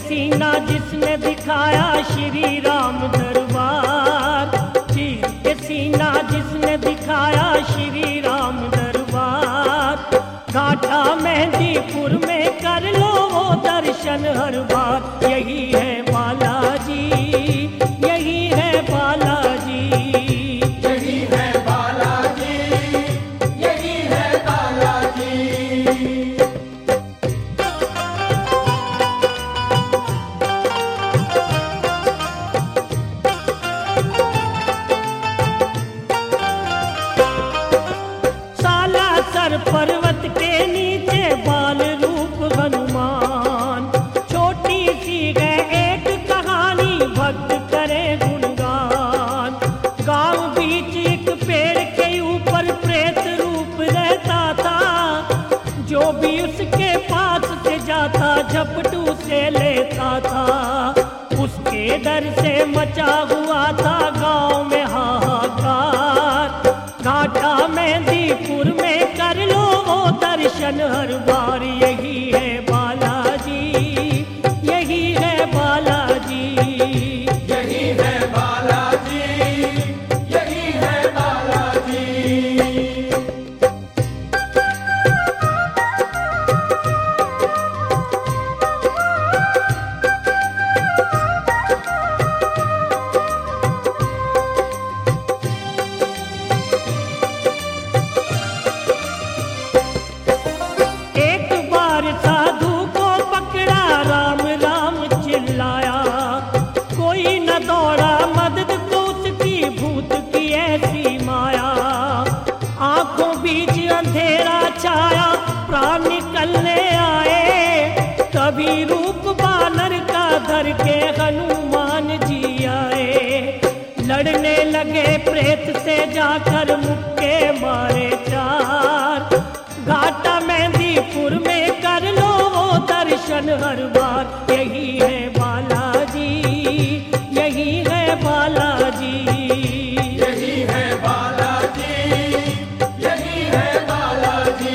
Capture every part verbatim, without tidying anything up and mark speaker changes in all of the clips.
Speaker 1: सीना जिसने दिखाया श्री राम दरबार, चीर के सीना जिसने दिखाया श्री राम दरबार। घाटा मेहंदीपुर में कर लो वो दर्शन हर बार। यही है बालाजी, यही है बालाजी,
Speaker 2: यही है बालाजी, यही है बालाजी।
Speaker 1: सालासर पर्वत के नीचे बाल रूप हनुमान, छोटी सी है एक कहानी भक्त करे गुणगान। गांव बीच एक पेड़ के ऊपर प्रेत रूप रहता था, जो भी उसके पास से जाता झपटू से लेता था। उसके डर से मचा हुआ था गांव में हाहाकार। घाटा मेहंदीपुर में कर लो वो दर्शन हर बार। यही है बालाजी, यही है बालाजी,
Speaker 2: यही है बालाजी, यही है बालाजी।
Speaker 1: एक बार साधु को पकड़ा राम राम चिल्लाया, कोई न दौड़ा मदद को उसकी भूत की ऐसी माया। आंखों बीच अंधेरा छाया प्राण निकलने आए, तभी रूप बानर का धर के हनुमान जी आए। लड़ने लगे प्रेत से जाकर मुक्के मारे चार। घाटा मेहंदीपुर में कर लो वो दर्शन हर बार। यही है बालाजी, यही है बालाजी,
Speaker 2: यही है बालाजी, यही है बालाजी।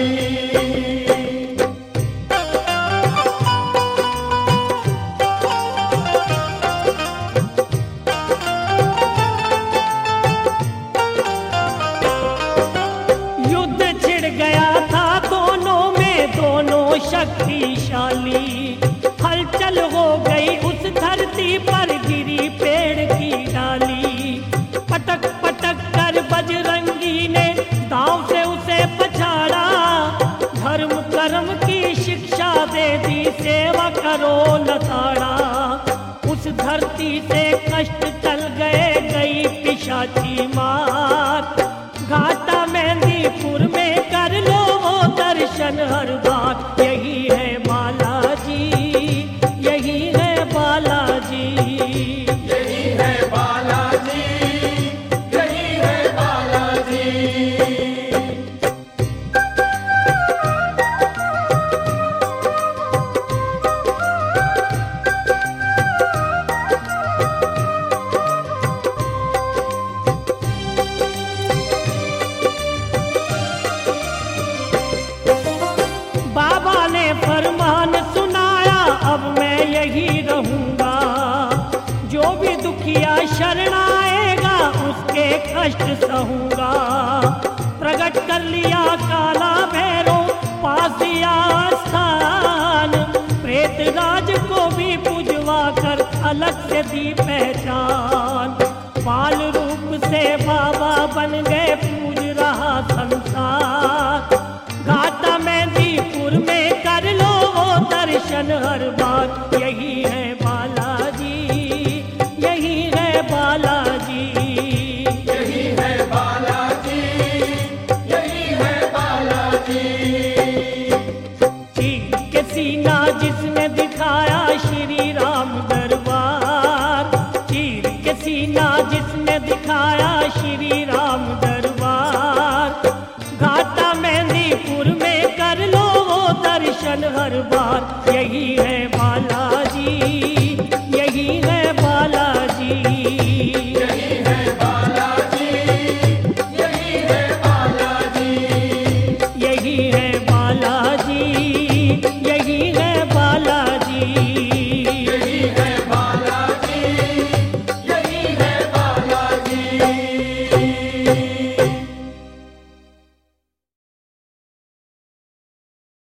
Speaker 1: युद्ध छिड़ गया था दोनों में, दोनों शक्तिशाली। हलचल हो गई उस धरती पर, गिरी पेड़ की डाली। पटक पटक कर बजरंगी ने दांव से उसे पछाड़ा। धर्म कर्म की शिक्षा दे दी, सेवा करो लताड़ा। उस धरती से कष्ट टल गए, गई पिशाची मार। घाटा मेहंदीपुर में कर लो वो दर्शन हर बार। यही है बालाजी, यही है बालाजी,
Speaker 2: यही है बालाजी, यही है बालाजी।
Speaker 1: बाबा ने फरमान सुनाया अब मैं यही रहूंगा। जो भी दुखिया शरण आएगा उसके कष्ट सहूंगा। प्रकट कर लिया काला भैरव पास या स्थान। प्रेत राज को भी पुजवा कर अलग से दी पहचान। बाल रूप से बाबा बन गए, पूज रहा संसार। घाटा मेहंदीपुर में कर लो वो दर्शन हर बार। यही है बालाजी, यही है बालाजी,
Speaker 2: यही है बालाजी, यही है बालाजी।
Speaker 1: चीर के सीना जिसने दिखाया श्री राम दरबार। चीर के सीना जिसने दिखाया श्री राम दरबार। घाटा मेहंदीपुर में कर लो वो दर्शन हर बार। यही है बाला